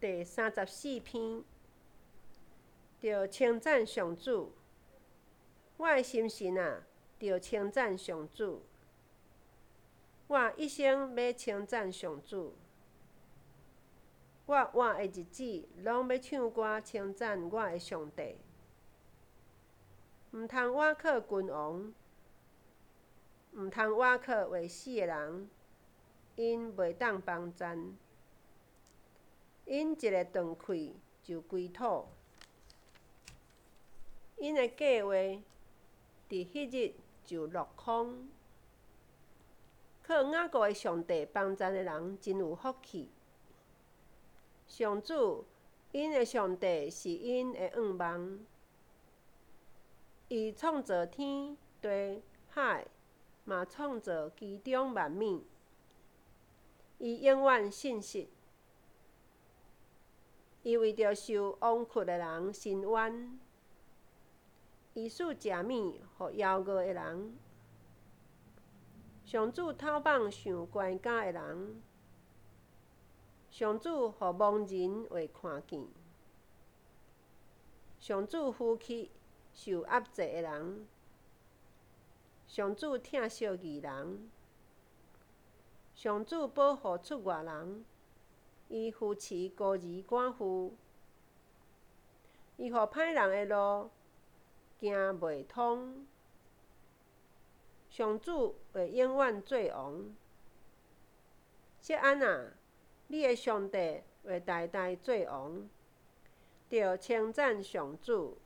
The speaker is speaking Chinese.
第34篇，着称赞上主。我的心神啊，着称赞上主。我一生要称赞上主。我活的日子，拢要唱歌称赞我的上帝。毋通倚靠君王，毋通倚靠会死的人，因袂当帮赞。因一个断气就归土，因的计划伫迄日就落空。靠雅各的上帝帮赞的人真有福气。上主，因的上帝是因的仰望。伊创造天地海，嘛创造其中万物。伊永远信实。伊为着受枉屈的人伸冤。伊赐食物互枵饿的人。上主透放想悬家的人。上主互盲人会看见。上主扶起受压制的人。上主疼惜义人。上主保护出外人。伊扶持孤儿寡妇。伊互歹人的路行袂通。上主会永远做王。錫安啊，你的上帝会代代做王。着称赞上主。